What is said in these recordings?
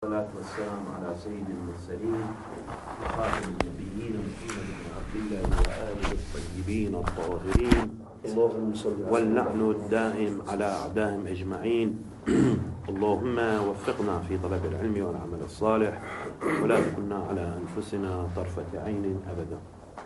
والصلاة والسلام على سيد المرسلين وخاتم النبيين محمد بن عبد الله وآله الطيبين الطاهرين، واللعن الدائم على أعدائهم أجمعين. اللهم وفقنا في طلب العلم والعمل الصالح، ولا تكلنا على أنفسنا طرفة عين أبدا.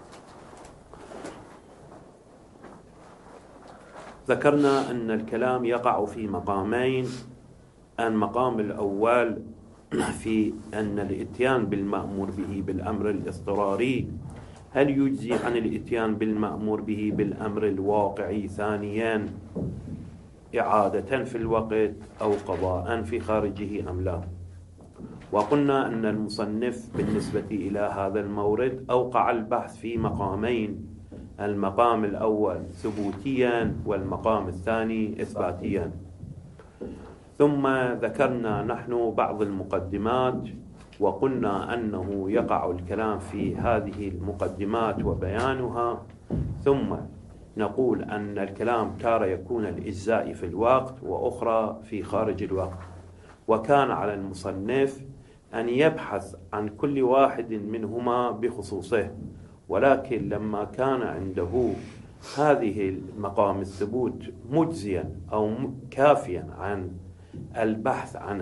ذكرنا أن الكلام يقع في مقامين. المقام الأول في أن الإتيان بالمأمور به بالأمر الاضطراري هل يجزي عن الإتيان بالمأمور به بالأمر الواقعي؟ ثانيا، إعادة في الوقت أو قضاء في خارجه أم لا؟ وقلنا أن المصنف بالنسبة إلى هذا المورد أوقع البحث في مقامين: المقام الأول ثبوتيا والمقام الثاني إثباتيا. ثم ذكرنا نحن بعض المقدمات، وقلنا أنه يقع الكلام في هذه المقدمات وبيانها، ثم نقول أن الكلام تارة يكون الإجزاء في الوقت وأخرى في خارج الوقت، وكان على المصنف أن يبحث عن كل واحد منهما بخصوصه. ولكن لما كان عنده هذه المقام الثبوت مجزيا أو كافيا عن البحث عن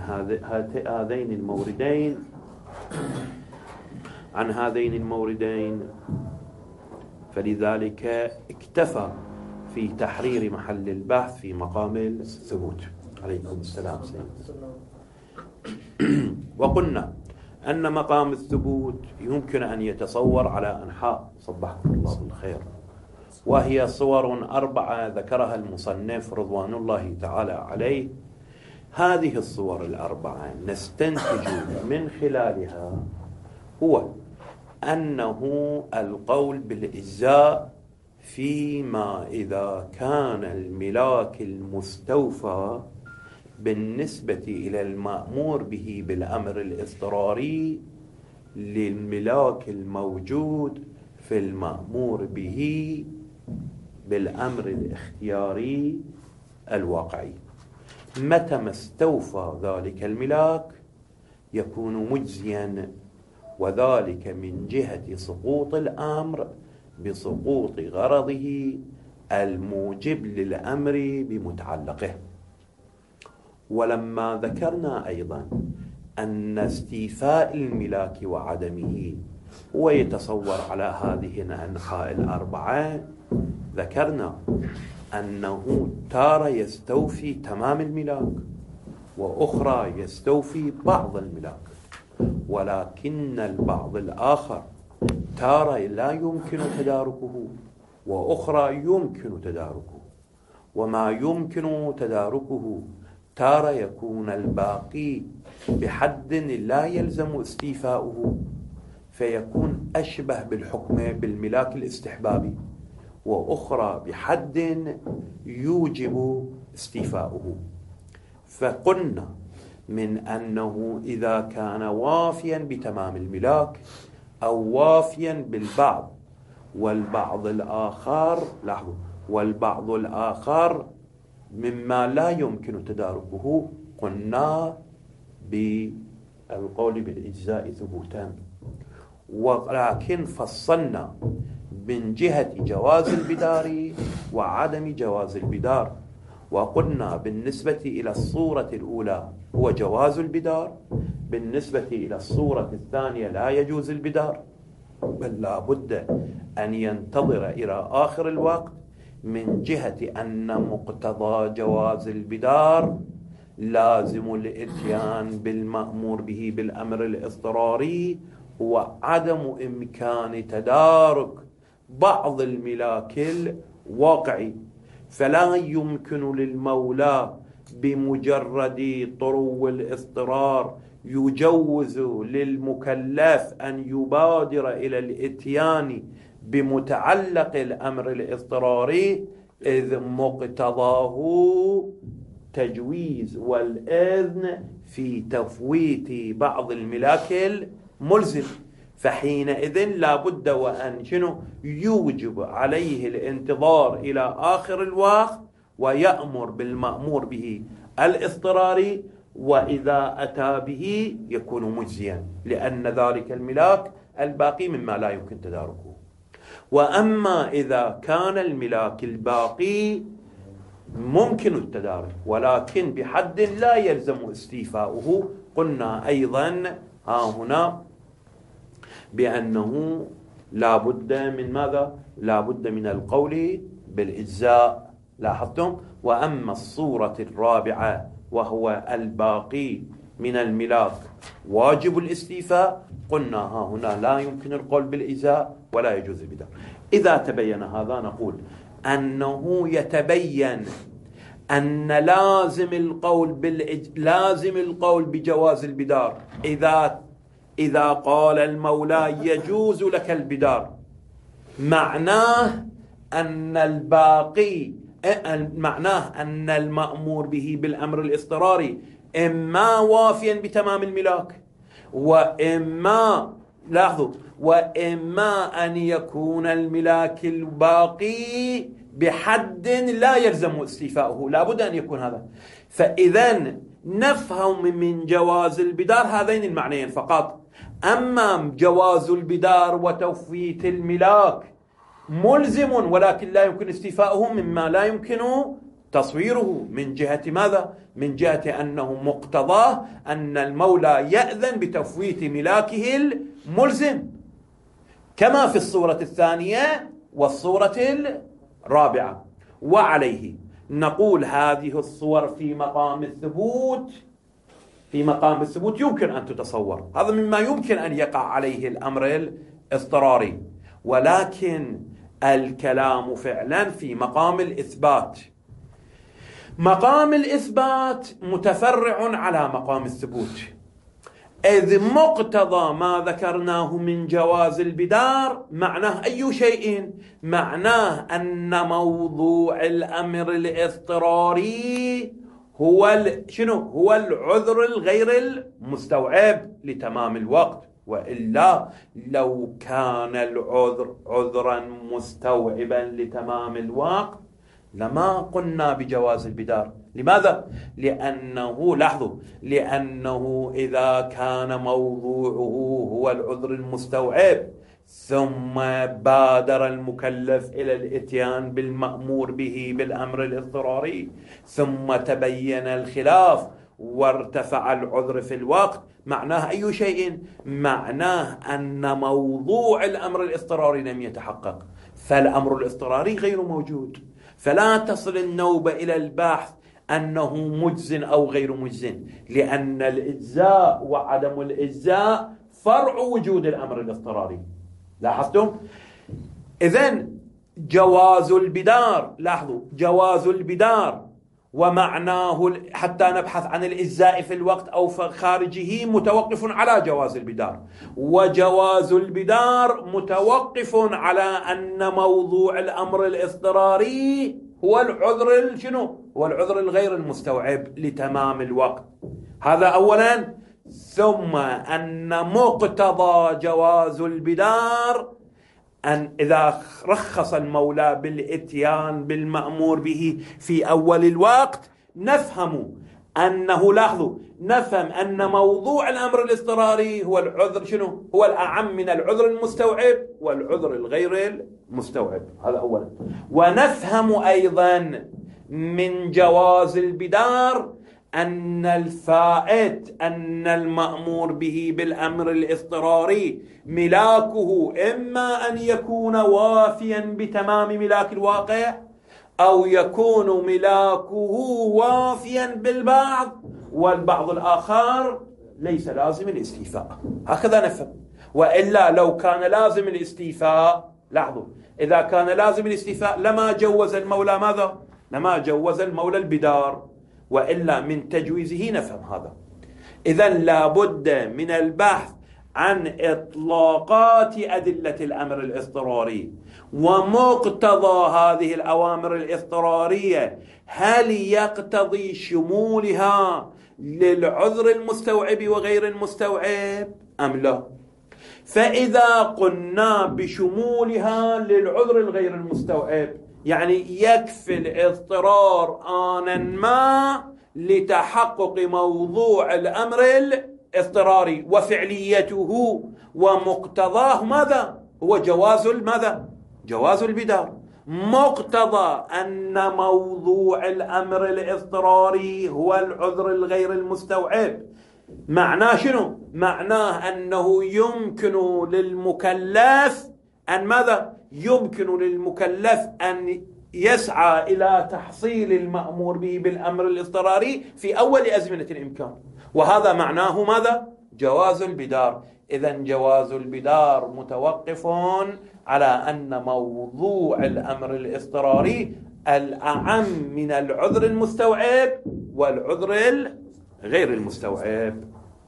هذين الموردين فلذلك اكتفى في تحرير محل البحث في مقام الثبوت. عليكم السلام سيدنا. وقلنا أن مقام الثبوت يمكن أن يتصور على أنحاء، صبحكم الله بالخير، وهي صور 4 ذكرها المصنف رضوان الله تعالى عليه. هذه الصور 4 نستنتج من خلالها هو أنه القول بالإجزاء فيما إذا كان الملاك المستوفى بالنسبة إلى المأمور به بالأمر الاضطراري للملاك الموجود في المأمور به بالأمر الاختياري الواقعي. متى ما استوفى ذلك الملاك يكون مجزيا، وذلك من جهة سقوط الأمر بسقوط غرضه الموجب للأمر بمتعلقه. ولما ذكرنا أيضا أن استيفاء الملاك وعدمه هو يتصور على هذه الأنحاء 4، ذكرنا أنه تارة يستوفي تمام الملاك، وأخرى يستوفي بعض الملاك، ولكن البعض الآخر تارة لا يمكن تداركه وأخرى يمكن تداركه. وما يمكن تداركه تارة يكون الباقي بحد لا يلزم استيفاؤه، فيكون أشبه بالحكم بالملاك الاستحبابي، وأخرى بحد يوجب استيفاؤه. فقلنا من أنه إذا كان وافيا بتمام الملاك أو وافيا بالبعض والبعض الآخر مما لا يمكن تداركه، قلنا بالقول بالإجزاء ثبوتا. ولكن فصلنا من جهة جواز البدار وعدم جواز البدار، وقلنا بالنسبة إلى الصورة الأولى هو جواز البدار، بالنسبة إلى الصورة الثانية لا يجوز البدار، بل لا بد أن ينتظر إلى آخر الوقت، من جهة أن مقتضى جواز البدار لازم الإتيان بالمأمور به بالأمر الاضطراري هو عدم إمكان تدارك بعض الملاك الواقعي. فلا يمكن للمولى بمجرد طرو الاضطرار يجوز للمكلف أن يبادر إلى الإتيان بمتعلق الأمر الاضطراري، إذ مقتضاه تجويز والإذن في تفويت بعض الملاك الملزم. فحينئذ لا بد وأن يوجب عليه الانتظار إلى آخر الوقت ويأمر بالمأمور به الاضطراري، وإذا أتى به يكون مجزيا، لأن ذلك الملاك الباقي مما لا يمكن تداركه. وأما إذا كان الملاك الباقي ممكن التدارك ولكن بحد لا يلزم استيفاؤه، قلنا أيضا هنا بأنه لا بد من ماذا؟ لا بد من القول بالإجزاء. لاحظتم؟ وأما الصورة الرابعة وهو الباقي من الملاك واجب الاستيفاء، قلنا هنا لا يمكن القول بالإجزاء ولا يجوز البدار. إذا تبين هذا نقول أنه يتبين أن لازم القول بجواز البدار إذا قال المولى يجوز لك البدار، معناه أن الباقي، معناه أن المأمور به بالأمر الاضطراري إما وافيا بتمام الملاك، وإما أن يكون الملاك الباقي بحد لا يلزم استيفاؤه، لا بد أن يكون هذا. فإذا نفهم من جواز البدار هذين المعنيين فقط. أما جواز البدار وتفويت الملاك ملزم ولكن لا يمكن استيفاؤه مما لا يمكن تصويره، من جهة ماذا؟ من جهة أنه مقتضاه أن المولى يأذن بتفويت ملاكه الملزم، كما في الصورة الثانية والصورة الرابعة. وعليه نقول هذه الصور في مقام الثبوت يمكن أن تتصور، هذا مما يمكن أن يقع عليه الأمر الاضطراري، ولكن الكلام فعلا في مقام الإثبات. مقام الإثبات متفرع على مقام الثبوت، إذ مقتضى ما ذكرناه من جواز البدار معناه أي شيء؟ معناه أن موضوع الأمر الاضطراري هو هو العذر الغير المستوعب لتمام الوقت، وإلا لو كان العذر عذرا مستوعبا لتمام الوقت لما قلنا بجواز البدار. لماذا؟ لأنه إذا كان موضوعه هو العذر المستوعب ثم بادر المكلف إلى الإتيان بالمأمور به بالأمر الاضطراري ثم تبين الخلاف وارتفع العذر في الوقت، معناه أي شيء؟ معناه أن موضوع الأمر الاضطراري لم يتحقق، فالأمر الاضطراري غير موجود، فلا تصل النوبة إلى البحث أنه مجز أو غير مجز، لأن الإجزاء وعدم الإجزاء فرع وجود الأمر الاضطراري. لاحظتم؟ إذن جواز البدار، لاحظوا، جواز البدار ومعناه حتى نبحث عن الإجزاء في الوقت أو خارجه متوقف على جواز البدار، وجواز البدار متوقف على أن موضوع الأمر الاضطراري هو العذر هو العذر الغير المستوعب لتمام الوقت. هذا أولا. ثم أن مقتضى جواز البدار أن إذا رخص المولى بالإتيان بالمأمور به في أول الوقت نفهم أنه، لاحظوا، نفهم أن موضوع الأمر الاضطراري هو العذر هو الأعم من العذر المستوعب والعذر الغير المستوعب. هذا أولا. ونفهم أيضا من جواز البدار أن الفائت أن المأمور به بالأمر الاضطراري ملاكه إما أن يكون وافيا بتمام ملاك الواقع أو يكون ملاكه وافيا بالبعض والبعض الآخر ليس لازم الاستيفاء. هكذا نفهم. وإلا لو كان لازم الاستيفاء، لاحظوا، إذا كان لازم الاستيفاء لما جوز المولى ماذا؟ لما جوز المولى البدار، وإلا من تجويزه نفهم هذا. إذن لا بد من البحث عن إطلاقات أدلة الأمر الاضطراري ومقتضى هذه الأوامر الاضطرارية، هل يقتضي شمولها للعذر المستوعب وغير المستوعب أم لا؟ فإذا قلنا بشمولها للعذر الغير المستوعب يعني يكفي الاضطرار آنا ما لتحقق موضوع الأمر الاضطراري وفعليته ومقتضاه ماذا؟ هو جواز ماذا؟ جواز البدار. مقتضى أن موضوع الأمر الاضطراري هو العذر الغير المستوعب. معناه شنو؟ معناه أنه يمكن للمكلف أن ماذا؟ يمكن للمكلف أن يسعى إلى تحصيل المأمور به بالأمر الاضطراري في أول أزمنة الإمكان، وهذا معناه ماذا؟ جواز البدار. إذن جواز البدار متوقف على أن موضوع الأمر الاضطراري الأعم من العذر المستوعب والعذر غير المستوعب.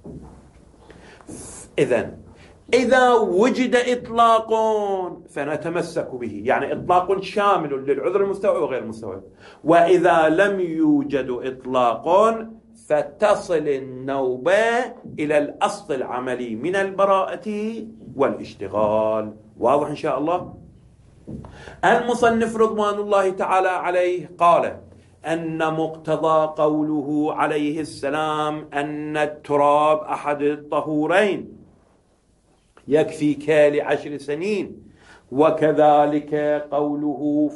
إذن إذا وجد إطلاق فنتمسك به، يعني إطلاق شامل للعذر المستوعب وغير المستوعب. وإذا لم يوجد إطلاق فتصل النوبة إلى الأصل العملي من البراءة والاشتغال. واضح إن شاء الله؟ المصنف رضوان الله تعالى عليه قال أن مقتضى قوله عليه السلام أن التراب أحد الطهورين يكفيك ل10 سنين، وكذلك قوله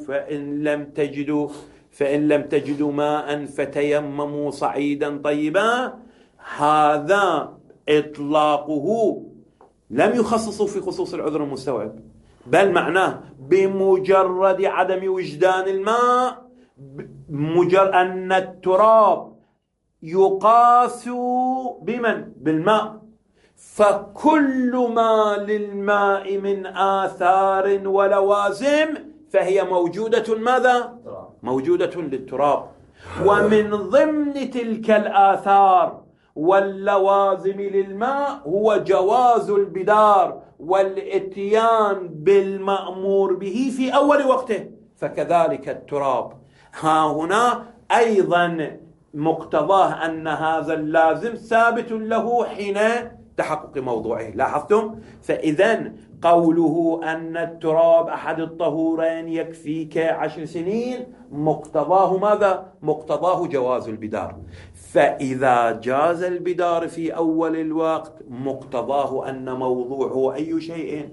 فإن لم تجدوا ماء فتيمموا صعيدا طيبا، هذا إطلاقه لم يخصصه في خصوص العذر المستوعب، بل معناه بمجرد عدم وجدان الماء، مجرد أن التراب يقاس بمن؟ بالماء، فكل ما للماء من آثار ولوازم فهي موجودة ماذا؟ موجودة للتراب. ومن ضمن تلك الآثار واللوازم للماء هو جواز البدار والاتيان بالمأمور به في أول وقته، فكذلك التراب. ها هنا أيضا مقتضاه أن هذا اللازم ثابت له حين تحقق موضوعه. لاحظتم؟ فإذن قوله أن التراب أحد الطهورين يكفيك 10 سنين مقتضاه ماذا؟ مقتضاه جواز البدار. فإذا جاز البدار في أول الوقت مقتضاه أن موضوعه أي شيء؟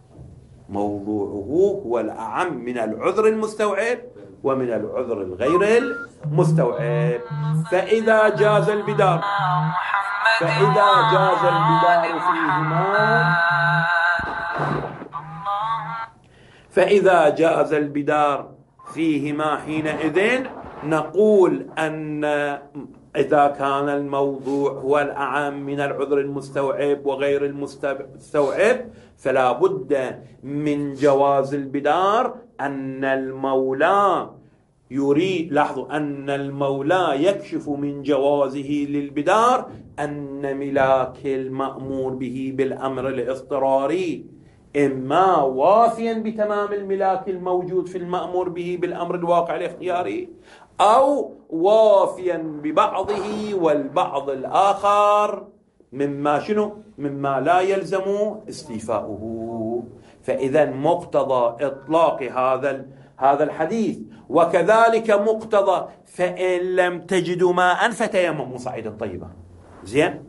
موضوعه هو الأعم من العذر المستوعب ومن العذر الغير المستوعب. فإذا جاز البدار فيهما حينئذ نقول أن إذا كان الموضوع هو الأعم من العذر المستوعب وغير المستوعب فلا بد من جواز البدار. أن المولى يريد، لاحظوا، أن المولى يكشف من جوازه للبدار أن ملاك المأمور به بالأمر الاضطراري إما وافيا بتمام الملاك الموجود في المأمور به بالأمر الواقع الاختياري، أو وافيا ببعضه والبعض الآخر مما شنو؟ مما لا يلزم استيفاؤه. فإذا مقتضى إطلاق هذا الحديث، وكذلك مقتضى فإن لم تجدوا ماء فتيمموا صعيدا طيبا. زين،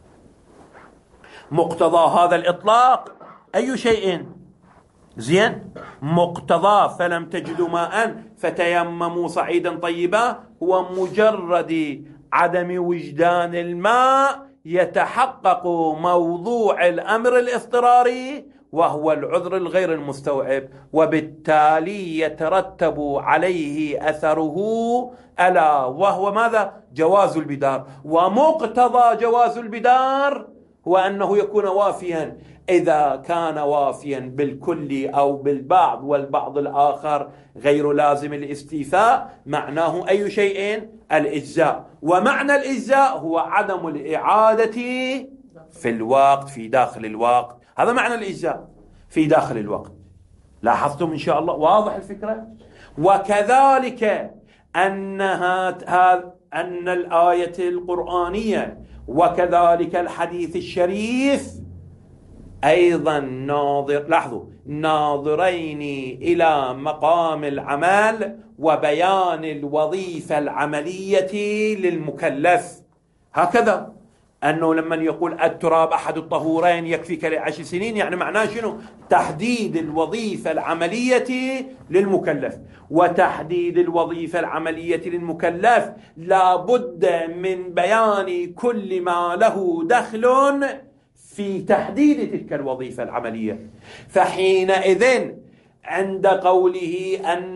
مقتضى هذا الإطلاق أي شيء؟ زين، مقتضى فلم تجدوا ماء فتيمموا صعيدا طيبا هو مجرد عدم وجدان الماء يتحقق موضوع الأمر الاضطراري وهو العذر الغير المستوعب، وبالتالي يترتب عليه أثره ألا وهو ماذا؟ جواز البدار. ومقتضى جواز البدار هو أنه يكون وافيا. إذا كان وافيا بالكل أو بالبعض والبعض الآخر غير لازم الاستيفاء معناه أي شيء؟ الإجزاء. ومعنى الإجزاء هو عدم الإعادة في الوقت، في داخل الوقت. هذا معنى الإجزاء في داخل الوقت. لاحظتم إن شاء الله؟ واضح الفكرة؟ وكذلك أن الآية القرآنية وكذلك الحديث الشريف أيضا لاحظوا ناظرين إلى مقام العمل وبيان الوظيفة العملية للمكلف. هكذا أنه لما يقول التراب أحد الطهورين يكفيك ل10 سنين، يعني معناه شنو؟ تحديد الوظيفة العملية للمكلف. وتحديد الوظيفة العملية للمكلف لا بد من بيان كل ما له دخل في تحديد تلك الوظيفة العملية. فحينئذ عند قوله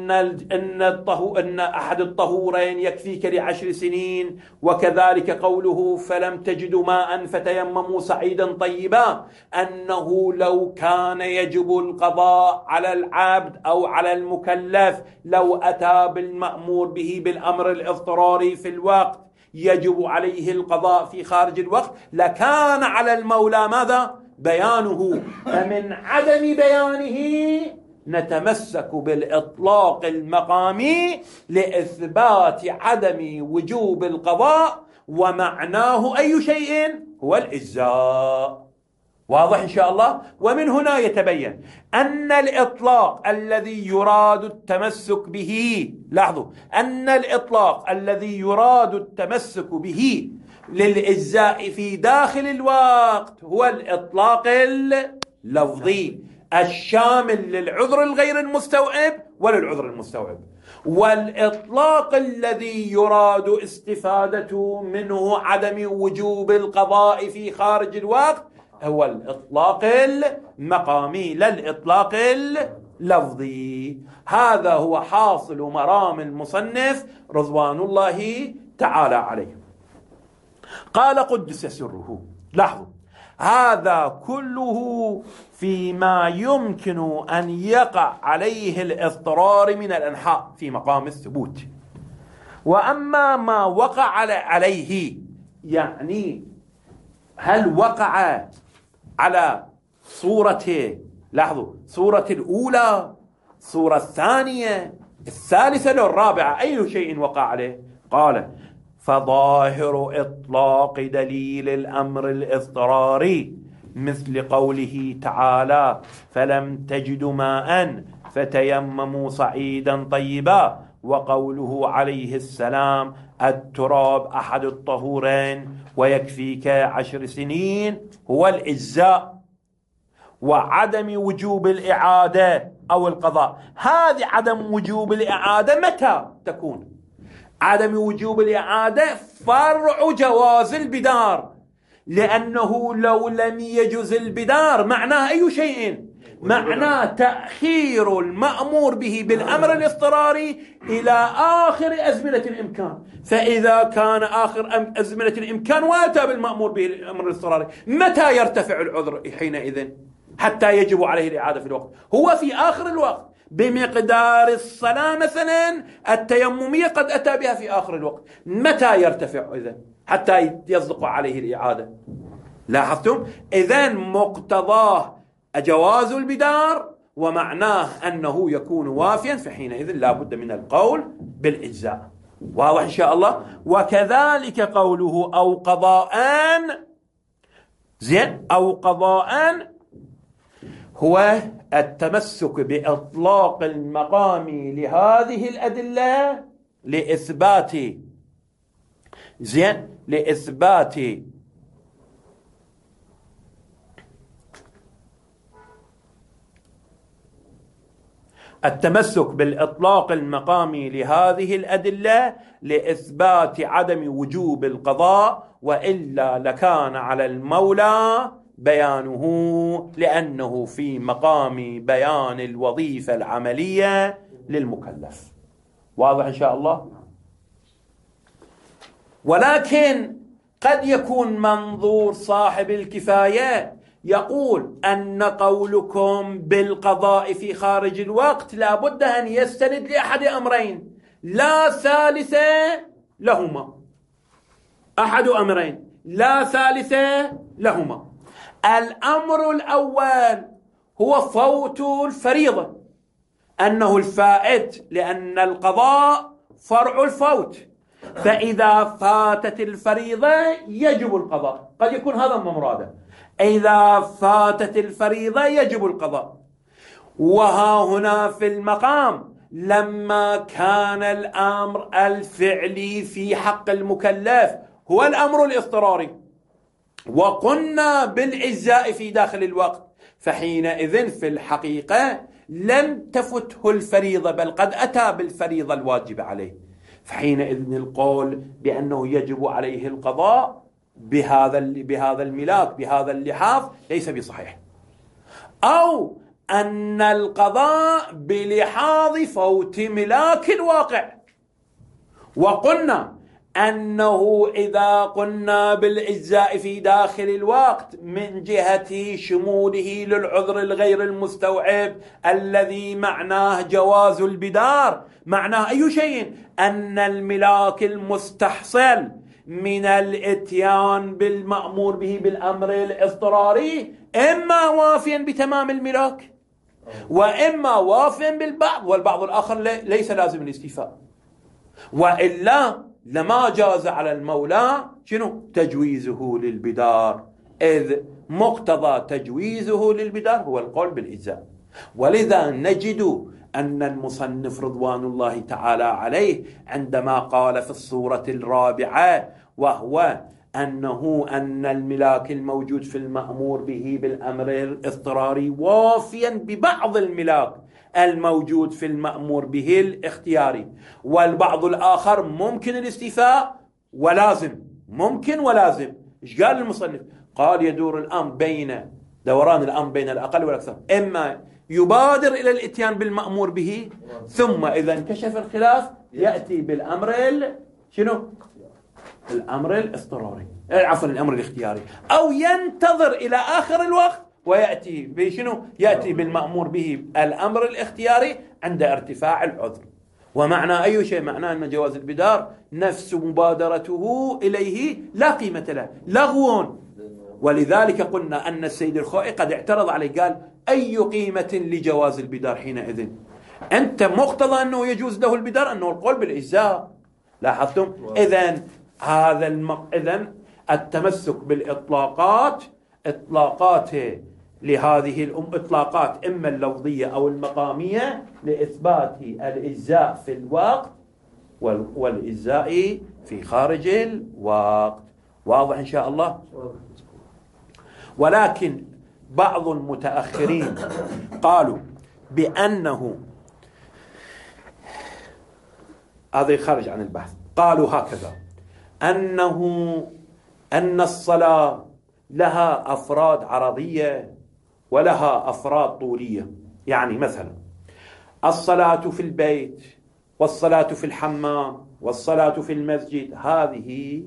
أن أحد الطهورين يكفيك ل10 سنين، وكذلك قوله فلم تجدوا ماء فتيمموا صعيدا طيبا، أنه لو كان يجب القضاء على العبد أو على المكلف لو أتى بالمأمور به بالأمر الاضطراري في الوقت يجب عليه القضاء في خارج الوقت، لكان على المولى ماذا؟ بيانه. فمن عدم بيانه نتمسك بالإطلاق المقامي لإثبات عدم وجوب القضاء، ومعناه أي شيء؟ هو الإجزاء. واضح إن شاء الله؟ ومن هنا يتبين أن الإطلاق الذي يراد التمسك به، لاحظوا أن الإطلاق الذي يراد التمسك به للإجزاء في داخل الوقت هو الإطلاق اللفظي الشامل للعذر الغير المستوعب وللعذر المستوعب. والإطلاق الذي يراد استفادته منه عدم وجوب القضاء في خارج الوقت هو الإطلاق المقامي لا الإطلاق اللفظي. هذا هو حاصل مرام المصنف رضوان الله تعالى عليه. قال قدس سره. لاحظوا هذا كله فيما يمكن أن يقع عليه الاضطرار من الأنحاء في مقام الثبوت. وأما ما وقع عليه، يعني هل وقع على صورته، لاحظوا صورة الأولى، صورة الثانية، الثالثة للرابعة، أي شيء وقع عليه؟ قال فظاهر إطلاق دليل الأمر الاضطراري مثل قوله تعالى فلم تجدوا ماء فتيمموا صعيدا طيبا، وقوله عليه السلام التراب أحد الطهورين ويكفيك 10 سنين هو الإجزاء، وعدم وجوب الإعادة أو القضاء. هذه عدم وجوب الإعادة متى تكون؟ عدم وجوب الإعادة فرع جواز البدار، لأنه لو لم يجز البدار معناه أي شيء؟ معناه تأخير المأمور به بالأمر الاضطراري إلى آخر أزمنة الإمكان. فإذا كان آخر أزمنة الإمكان وأتى بالمأمور به الأمر الاضطراري، متى يرتفع العذر حينئذ حتى يجب عليه الإعادة في الوقت؟ هو في آخر الوقت بمقدار الصلاة مثلا التيممية قد أتى بها في آخر الوقت، متى يرتفع إذن حتى يصدق عليه الإعادة؟ لاحظتم؟ إذن مقتضاه جواز البدار ومعناه أنه يكون وافيا، فحينئذ لا بد من القول بالإجزاء. واضح إن شاء الله؟ وكذلك قوله أو قضاء، زين، أو قضاء هو التمسك بإطلاق المقام لهذه الأدلة لإثبات، زين، لإثبات التمسك بالإطلاق المقامي لهذه الأدلة لإثبات عدم وجوب القضاء، وإلا لكان على المولى بيانه، لأنه في مقام بيان الوظيفة العملية للمكلف. واضح إن شاء الله؟ ولكن قد يكون منظور صاحب الكفاية يقول أن قولكم بالقضاء في خارج الوقت لا بد أن يستند لأحد أمرين لا ثالث لهما، أحد أمرين لا ثالث لهما. الأمر الأول هو فوت الفريضة، أنه الفائت، لأن القضاء فرع الفوت، فإذا فاتت الفريضة يجب القضاء. قد يكون هذا مراده. إذا فاتت الفريضة يجب القضاء. وها هنا في المقام لما كان الأمر الفعلي في حق المكلف هو الأمر الاضطراري وقلنا بالإجزاء في داخل الوقت، فحينئذ في الحقيقة لم تفته الفريضة بل قد أتى بالفريضة الواجبة عليه، فحينئذ القول بأنه يجب عليه القضاء بهذا الملاك بهذا اللحاف ليس بصحيح، أو أن القضاء بلحاظ فوت ملاك الواقع. وقلنا أنه إذا قلنا بالإجزاء في داخل الوقت من جهة شموله للعذر الغير المستوعب الذي معناه جواز البدار، معناه أي شيء؟ أن الملاك المستحصل من الاتيان بالمأمور به بالأمر الاضطراري إما وافيا بتمام الملاك وإما وافيا بالبعض، والبعض الآخر ليس لازم الاستيفاء، وإلا لما جاز على المولى تجويزه للبدار، إذ مقتضى تجويزه للبدار هو القول بالإجزاء. ولذا نجد أن المصنف رضوان الله تعالى عليه عندما قال في الصورة الرابعة وهو أن الملاك الموجود في المأمور به بالأمر الاضطراري وافيا ببعض الملاك الموجود في المأمور به الاختياري، والبعض الآخر ممكن الاستيفاء ولازم، ممكن ولازم. إيش قال المصنف؟ قال يدور الأمر بين دوران الأمر بين الأقل والأكثر، إما يبادر إلى الاتيان بالمأمور به ثم إذا انكشف الخلاف يأتي بالأمر الأمر الاضطراري، عفوا الأمر الاختياري، أو ينتظر إلى آخر الوقت ويأتي يأتي بالمأمور به الأمر الاختياري عند ارتفاع العذر. ومعنى أي شيء؟ معناه أن جواز البدار نفس مبادرته إليه لا قيمة له، لغو. ولذلك قلنا أن السيد الخوئي قد اعترض عليه، قال أي قيمة لجواز البدار حينئذ؟ أنت مقتضى أنه يجوز له البدار أنه القول بالإجزاء. لاحظتم؟ إذن إذن التمسك بالإطلاقات إطلاقات لهذه إطلاقات إما اللفظية أو المقامية لإثبات الإجزاء في الوقت والإجزاء في خارج الوقت. واضح إن شاء الله؟ ولكن بعض المتأخرين قالوا بأنه هذا خارج عن البحث، قالوا هكذا أن الصلاة لها أفراد عرضية ولها أفراد طولية. يعني مثلا الصلاة في البيت والصلاة في الحمام والصلاة في المسجد هذه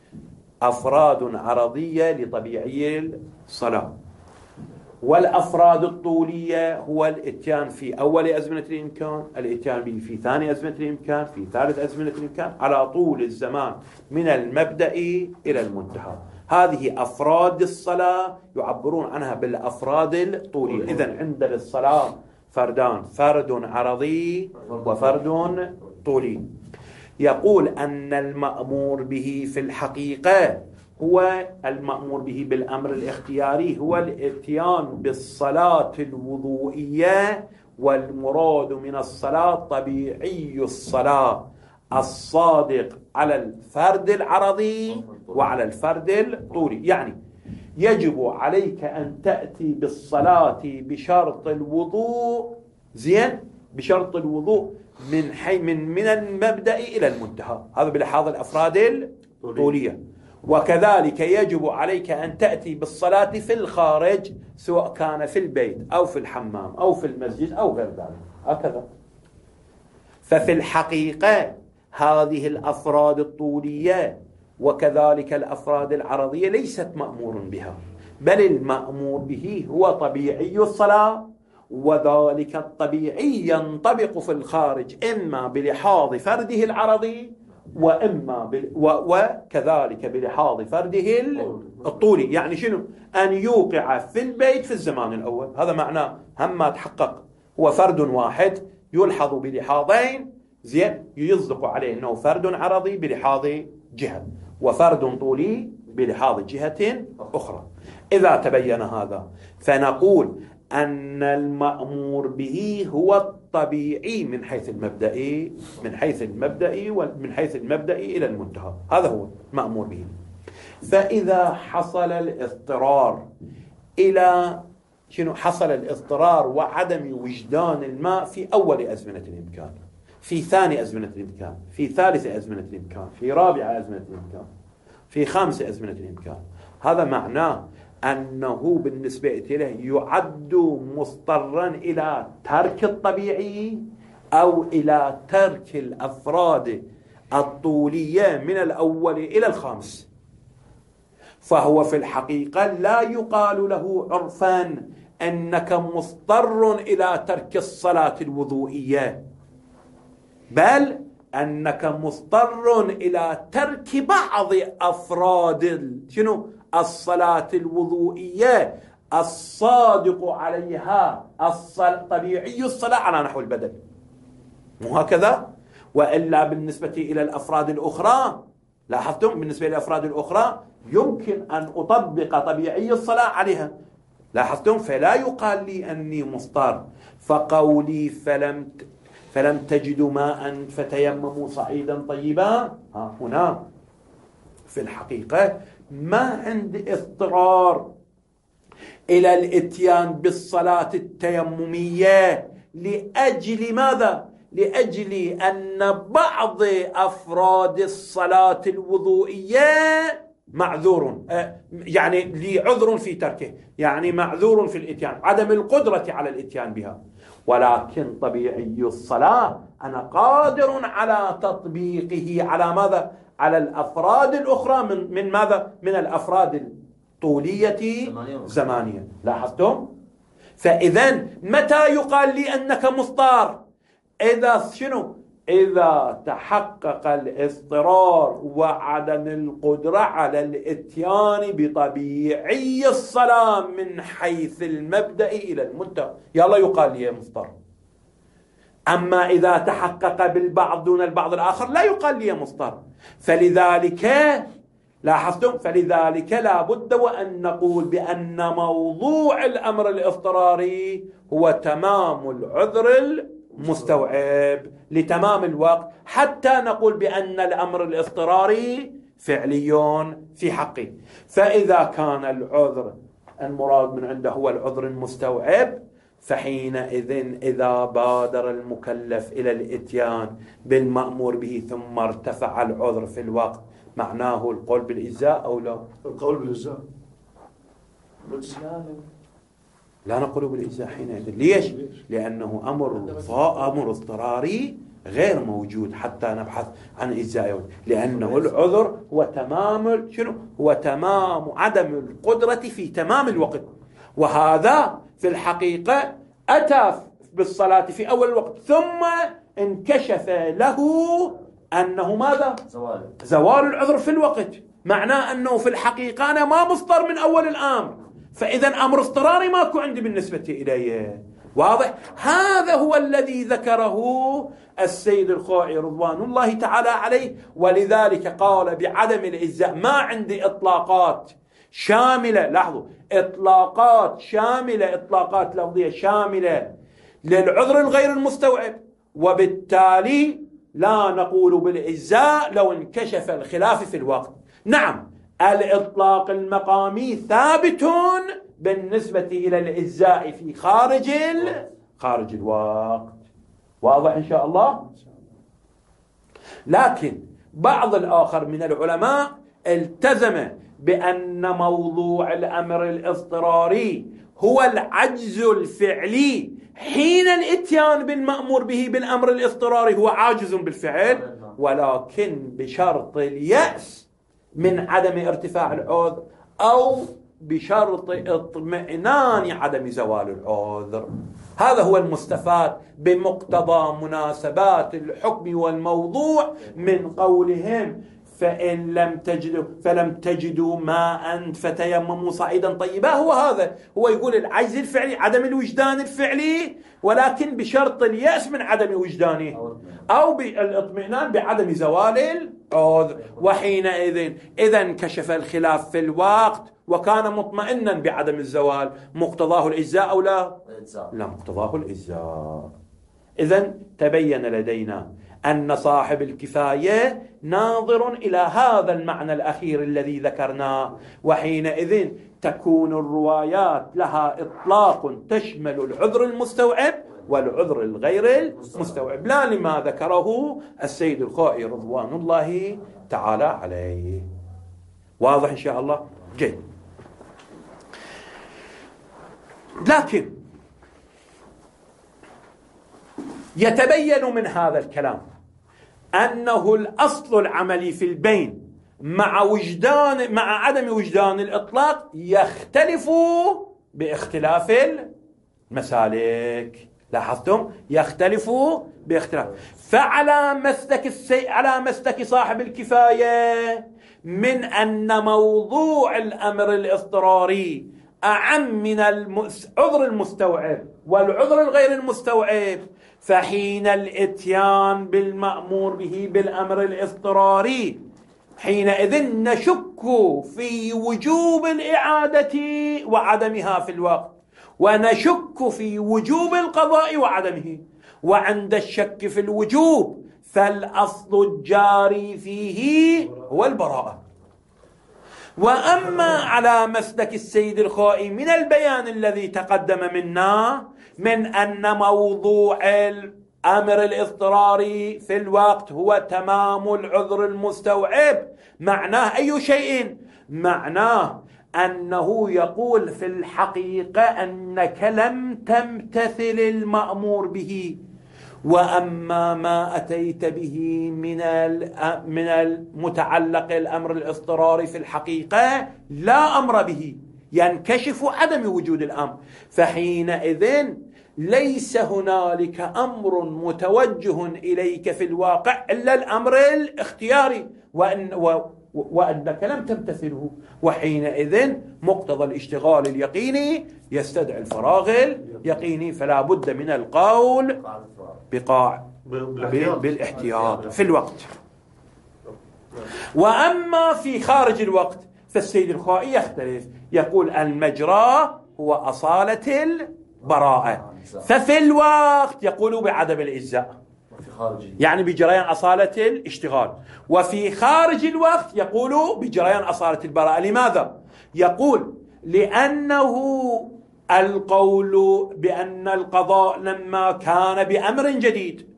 أفراد عرضية لطبيعي الصلاة، والأفراد الطولية هو الاتيان في أول أزمنة الإمكان، الاتيان به في ثاني أزمنة الإمكان، في ثالث أزمنة الإمكان، على طول الزمان من المبدأ إلى المنتهى. هذه أفراد الصلاة يعبرون عنها بالأفراد الطولية. إذن عندنا الصلاة فردان، فرد عرضي وفرد طولي. يقول أن المأمور به في الحقيقة هو المأمور به بالأمر الاختياري هو الاتيان بالصلاة الوضوئية، والمراد من الصلاة طبيعي الصلاة الصادق على الفرد العرضي وعلى الفرد الطولي. يعني يجب عليك أن تأتي بالصلاة بشرط الوضوء، زين، بشرط الوضوء من المبدأ إلى المنتهى، هذا بلحاظ الأفراد الطولية. وكذلك يجب عليك أن تأتي بالصلاة في الخارج سواء كان في البيت أو في الحمام أو في المسجد أو غير ذلك هكذا. ففي الحقيقة هذه الأفراد الطولية وكذلك الأفراد العرضية ليست مأمور بها، بل المأمور به هو طبيعي الصلاة، وذلك الطبيعي ينطبق في الخارج إما بلحاظ فرده العرضي وإما وكذلك بلحاظ فرده الطولي. يعني شنو؟ أن يوقع في البيت في الزمان الأول، هذا معناه هم ما تحقق هو فرد واحد يلحظ بلحاظين، زين، يصدق عليه أنه فرد عرضي بلحاظ جهة، وفرد طولي بلحاظ جهة أخرى. إذا تبين هذا فنقول أن المأمور به هو الطبيعي من حيث المبدئي إلى المنتهى، هذا هو المأمور به. فإذا حصل الاضطرار إلى حصل الاضطرار وعدم وجدان الماء في أول أزمنة الإمكان، في ثاني أزمنة الإمكان، في ثالث أزمنة الإمكان، في رابع أزمنة الإمكان، في خامس أزمنة الإمكان، هذا معناه أنه بالنسبة له يعد مضطرا إلى ترك الطبيعي أو إلى ترك الأفراد الطولية من الأول إلى الخامس. فهو في الحقيقة لا يقال له عرفا أنك مضطر إلى ترك الصلاة الوضوئية، بل أنك مضطر إلى ترك بعض أفراد الصلاة الوضوئية الصادق عليها طبيعي الصلاة على نحو البدل، مو هكذا؟ وإلا بالنسبة إلى الأفراد الأخرى، لاحظتم بالنسبة للأفراد الأخرى يمكن أن أطبق طبيعي الصلاة عليها، لاحظتم؟ فلا يقال لي أني مضطر. فقولي فلم تجدوا ماء فتيمموا صعيدا طيبا، هنا في الحقيقة ما عندي اضطرار إلى الاتيان بالصلاة التيممية لأجل ماذا؟ لأجل أن بعض أفراد الصلاة الوضوئية معذور، يعني لي عذر في تركه، يعني معذور في الاتيان، عدم القدرة على الاتيان بها. ولكن طبيعي الصلاة أنا قادر على تطبيقه على ماذا؟ على الأفراد الأخرى من ماذا؟ من الأفراد الطولية زمانية، لاحظتم؟ فإذن متى يقال لي أنك مضطر؟ إذا تحقق الاضطرار وعدم القدرة على الاتيان بطبيعي الصلاة من حيث المبدأ إلى المنتهى، يلا يقال لي مضطر. أما إذا تحقق بالبعض دون البعض الآخر لا يقال لي مضطر. فلذلك لاحظتم، فلذلك لا بد وأن نقول بأن موضوع الأمر الاضطراري هو تمام العذر المستوعب لتمام الوقت، حتى نقول بأن الأمر الاضطراري فعلي في حقه. فإذا كان العذر المراد من عنده هو العذر المستوعب، فحينئذ إذا بادر المكلف إلى الإتيان بالمأمور به ثم ارتفع العذر في الوقت، معناه القول بالإجزاء أو لا؟ القول بالإجزاء. لا نقول بالإجزاء حينئذ. ليش؟ لأنه أمر اضطراري غير موجود حتى نبحث عن إجزاء، لأنه العذر هو تمام هو تمام عدم القدرة في تمام الوقت، وهذا في الحقيقة أتى بالصلاة في أول الوقت ثم انكشف له أنه ماذا؟ زوال العذر في الوقت، معناه أنه في الحقيقة أنا ما مضطر من أول الأمر، فإذا أمر اضطراري ماكو عندي بالنسبة إليه. واضح؟ هذا هو الذي ذكره السيد الخوئي رضوان الله تعالى عليه، ولذلك قال بعدم الإجزاء. ما عندي إطلاقات شاملة، لاحظوا، إطلاقات شاملة، إطلاقات لفظية شاملة للعذر الغير المستوعب، وبالتالي لا نقول بالإجزاء لو انكشف الخلاف في الوقت. نعم، الإطلاق المقامي ثابت بالنسبة إلى الإجزاء في خارج الوقت. واضح إن شاء الله؟ لكن بعض الآخر من العلماء التزم بأن موضوع الأمر الاضطراري هو العجز الفعلي حين الاتيان بالمأمور به بالأمر الاضطراري، هو عاجز بالفعل، ولكن بشرط اليأس من عدم ارتفاع العذر أو بشرط اطمئنان عدم زوال العذر. هذا هو المستفاد بمقتضى مناسبات الحكم والموضوع من قولهم فلم تجدوا ماء فتيمموا صعيدا طيبا. هو هذا، هو يقول العجز الفعلي، عدم الوجدان الفعلي، ولكن بشرط اليأس من عدم وجدانه أو بالاطمئنان بعدم زوال العذر. وحينئذ إذا انكشف الخلاف في الوقت وكان مطمئنا بعدم الزوال، مقتضاه الإجزاء أو لا؟ لا، مقتضاه الإجزاء. إذن تبين لدينا أن صاحب الكفاية ناظر إلى هذا المعنى الأخير الذي ذكرناه، وحينئذ تكون الروايات لها إطلاق تشمل العذر المستوعب والعذر الغير المستوعب، لا لما ذكره السيد الخوئي رضوان الله تعالى عليه. واضح إن شاء الله؟ جيد. لكن يتبين من هذا الكلام أنه الأصل العملي في البين مع عدم وجدان الإطلاق يختلف باختلاف المسالك. لاحظتم؟ يختلف باختلاف. فعلى مسلك صاحب الكفاية من أن موضوع الأمر الاضطراري أعم من العذر المستوعب والعذر الغير المستوعب، فحين الاتيان بالمأمور به بالأمر الاضطراري حينئذ نشك في وجوب الإعادة وعدمها في الوقت، ونشك في وجوب القضاء وعدمه. وعند الشك في الوجوب فالأصل الجاري فيه هو البراءة. وأما على مسلك السيد الخوئي من البيان الذي تقدم منا من أن موضوع الأمر الاضطراري في الوقت هو تمام العذر المستوعب، معناه أي شيء؟ معناه أنه يقول في الحقيقة أنك لم تمتثل المأمور به، وأما ما أتيت به من المتعلق الأمر الاضطراري في الحقيقة لا أمر به، ينكشف عدم وجود الأمر. فحينئذ ليس هنالك أمر متوجه إليك في الواقع إلا الأمر الاختياري، وأنك لم تمتثله. وحينئذ مقتضى الاشتغال اليقيني يستدعي الفراغ اليقيني، فلا بد من القول بالاحتياط في الوقت. وأما في خارج الوقت فالسيد الخوئي يختلف، يقول المجرى هو أصالة البراءة، ففي الوقت يقول بعدم الإجزاء، يعني بجريان أصالة الاشتغال، وفي خارج الوقت يقول بجريان أصالة البراءة. لماذا؟ يقول لأنه القول بأن القضاء لما كان بأمر جديد،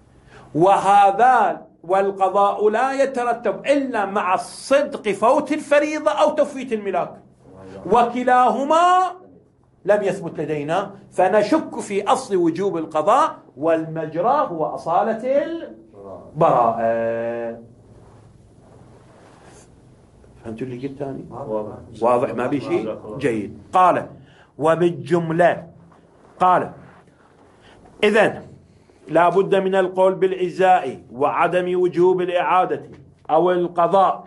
وهذا والقضاء لا يترتب إلا مع الصدق فوت الفريضة أو تفويت الملاك، وكلاهما لم يثبت لدينا، فنشك في أصل وجوب القضاء، والمجرى هو أصالة البراءة. فهمتوا اللي قلت ثاني؟ واضح ما بي شيء؟ جيد. قال وبالجملة قال إذن لا بد من القول بالإجزاء وعدم وجوب الإعادة أو القضاء،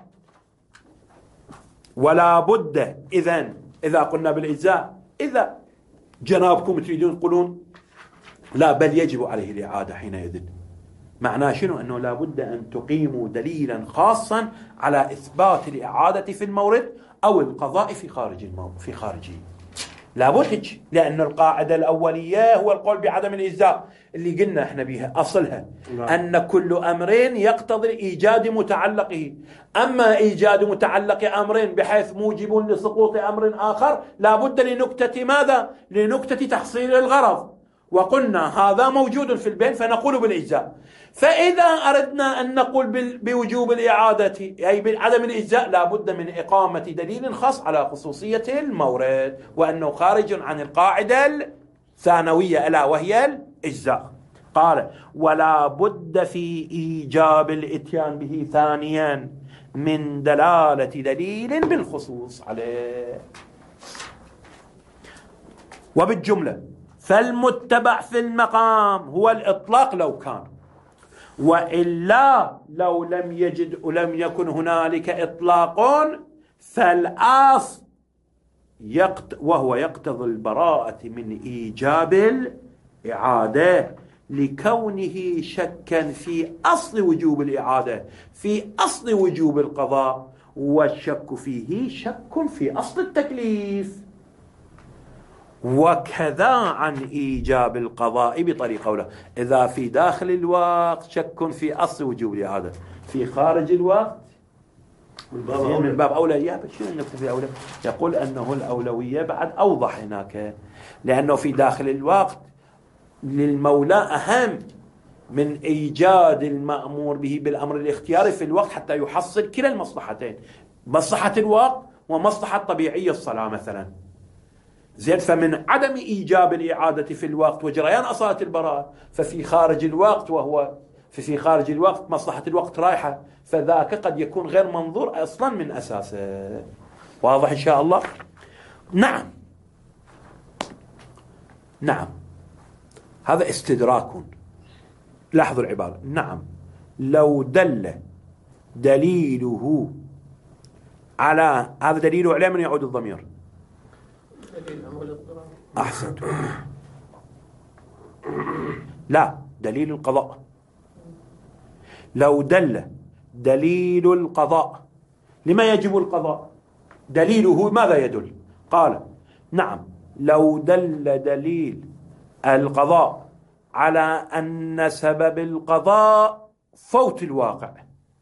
ولا بد إذا قلنا بالإجزاء، إذا جنابكم تريدون تقولون لا بل يجب عليه الإعادة، حينئذ معناه شنو؟ أنه لا بد أن تقيموا دليلا خاصا على إثبات الإعادة في المورد أو القضاء في خارجه. لابد، لأن القاعدة الأولية هو القول بعدم الإجزاء اللي قلنا احنا بها أصلها أن كل أمرين يقتضي إيجاد متعلقه. أما إيجاد متعلق أمرين بحيث موجب لسقوط أمر آخر لابد لنكتة ماذا؟ لنكتة تحصيل الغرض، وقلنا هذا موجود في البين فنقول بالإجزاء. فإذا أردنا أن نقول بوجوب الإعادة أي بعدم الإجزاء لابد من إقامة دليل خاص على خصوصية المورد، وأنه خارج عن القاعدة الثانوية ألا وهي الإجزاء. قال ولا بد في إيجاب الإتيان به ثانيا من دلالة دليل بالخصوص عليه. وبالجملة فالمتبع في المقام هو الإطلاق لو كان، وإلا لو لم يجد ولم يكن هنالك إطلاق فالأصل وهو يقتضي البراءة من إيجاب الإعادة لكونه شكا في أصل وجوب الإعادة، في أصل وجوب القضاء، والشك فيه شك في أصل التكليف. وكذا عن إيجاب القضاء بطريقة أولى، إذا في داخل الوقت شك في أصل وجوب الإعادة، في خارج الوقت من باب أولى. يا شنو نكتب في أولى؟ يقول أنه الأولوية بعد أوضح هناك، لأنه في داخل الوقت للمولى أهم من إيجاد المأمور به بالأمر الاختياري في الوقت حتى يحصل كلا المصلحتين، مصلحة الوقت ومصلحة طبيعية الصلاة مثلا. زين، فمن عدم إيجاب الإعادة في الوقت وجريان أصالة البراءة، ففي خارج الوقت وهو في خارج الوقت مصلحة الوقت رايحة، فذاك قد يكون غير منظور أصلا من أساسه. واضح إن شاء الله؟ نعم، هذا استدراك. لاحظوا العبارة. نعم، لو دل دليله على، هذا دليله على من يعود الضمير؟ أحسنت. لا، دليل القضاء. لو دل دليل القضاء، لما يجب القضاء؟ دليله ماذا يدل؟ قال نعم، لو دل دليل القضاء على أن سبب القضاء فوت الواقع،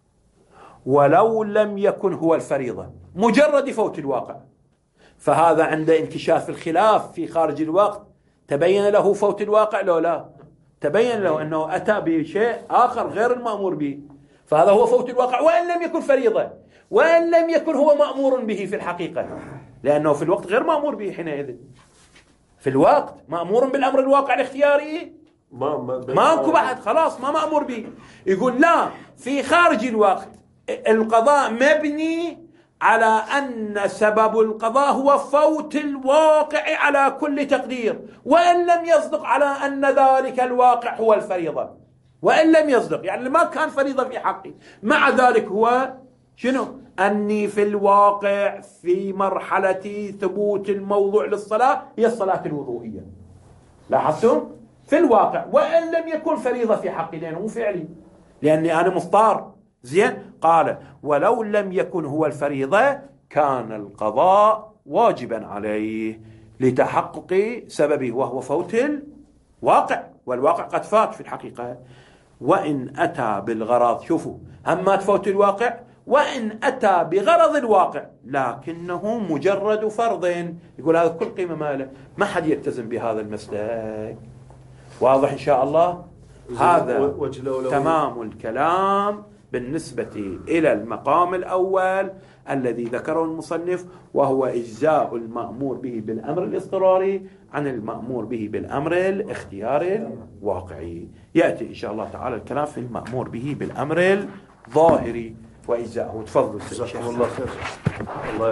ولو لم يكن هو الفريضة، مجرد فوت الواقع، فهذا عند انكشاف الخلاف في خارج الوقت تبين له فوت الواقع لو لا؟ تبين له أنه أتى بشيء آخر غير المأمور به، فهذا هو فوت الواقع وإن لم يكن فريضة، وإن لم يكن هو مأمور به في الحقيقة، لأنه في الوقت غير مأمور به حينئذ. في الوقت مأمور بالأمر الواقع الاختياري ما أنكو بعد، خلاص ما مأمور به. يقول لا، في خارج الوقت القضاء مبني على أن سبب القضاء هو فوت الواقع على كل تقدير، وإن لم يصدق على أن ذلك الواقع هو الفريضة، وإن لم يصدق يعني ما كان فريضة في حقي، مع ذلك هو شنو؟ أني في الواقع في مرحلة ثبوت الموضوع للصلاة هي الصلاة الوضوئية. لاحظتم؟ في الواقع وإن لم يكن فريضة في حقي، لأنه مو فعلي، لأني أنا مضطر. زين، قال ولو لم يكن هو الفريضة كان القضاء واجبا عليه لتحقق سببه وهو فوت الواقع، والواقع قد فات في الحقيقة. وإن أتى بالغرض، شوفوا، هم تفوت الواقع، وإن أتى بغرض الواقع لكنه مجرد فرض، يقول هذا كل قيمة ماله، ما حد يلتزم بهذا المسلك. واضح إن شاء الله؟ هذا تمام الكلام بالنسبة إلى المقام الأول الذي ذكره المصنف، وهو إجزاء المأمور به بالأمر الاضطراري عن المأمور به بالأمر الاختياري الواقعي. يأتي إن شاء الله تعالى الكلام في المأمور به بالأمر الظاهري وإجزاءه. تفضل. جزاكم الله خير. الله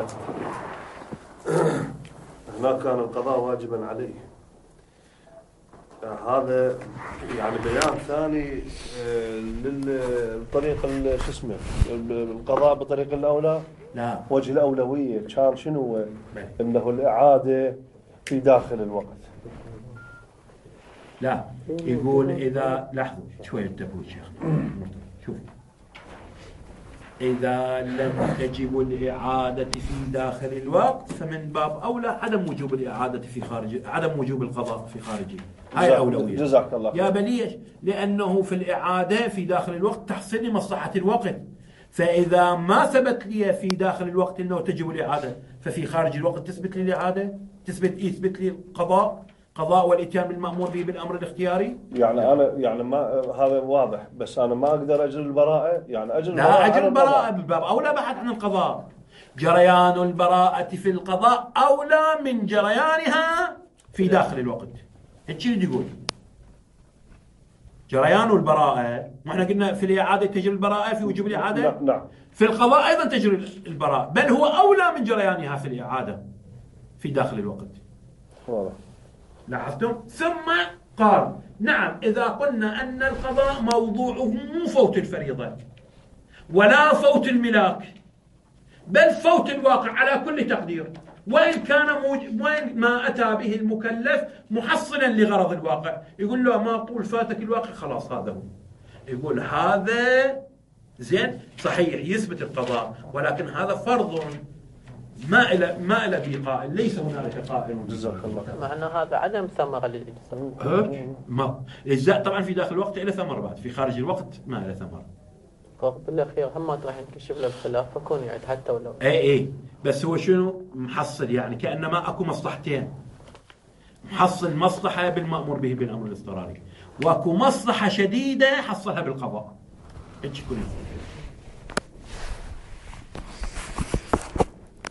هناك كان القضاء واجبا عليه، هذا يعني بيان ثاني للطريق شو اسمه القضاء بطريق الأولى. لا، وجه الأولوية كان شنو؟ إنه الإعادة في داخل الوقت. لا، يقول إذا لحظة شوي انتبهوا شيخ، شوف، إذا لم تجب الإعادة في داخل الوقت فمن باب أولى عدم وجوب الإعادة في خارج، عدم وجوب القضاء في خارجه. هاي أولوية. جزاك الله خير. يا بليش، لأنه في الإعادة في داخل الوقت تحصل لي مصلحة الوقت، فإذا ما ثبت لي في داخل الوقت أنه تجب الإعادة، ففي خارج الوقت تثبت لي الإعادة، يثبت لي القضاء، قضاء والإتيان بالمأمور به بالأمر الاختياري. يعني أنا يعني ما هذا واضح، بس أنا ما أقدر أجل البراءة، يعني أجل لا، أجل البراءة بالباب أولى بحث عن القضاء. جريان البراءة في القضاء أولى من جريانها في داخل الوقت. هيك يقول جريان البراءة، وإحنا قلنا في الإعادة تجري البراءة في وجوب الإعادة. نعم. في القضاء أيضا تجري البراءة، بل هو أولى من جريانها في الإعادة في داخل الوقت. واضح. لاحظتم؟ ثم قال نعم إذا قلنا أن القضاء موضوعه مو فوت الفريضة ولا فوت الملاك، بل فوت الواقع على كل تقدير، وإن كان وإن ما أتى به المكلف محصلا لغرض الواقع، يقول له ما طول فاتك الواقع خلاص هذا هو، يقول هذا زين صحيح يثبت القضاء، ولكن هذا فرض ما إلى به قائل، ليس هنالك قائل. جزاك الله. معنى هذا عدم ثمرة للإجزاء. ما الإجزاء طبعا في داخل الوقت إلى ثمر، بعد في خارج الوقت ما إلى ثمر. بالأخير هم راح ينكشف له الخلاف فكون يعني حتى ولو اي بس هو شنو محصل، يعني كأنما اكو مصلحتين، محصل مصلحة بالمأمور به بالأمر الاضطراري، واكو مصلحة شديدة حصلها بالقضاء. ايش يكون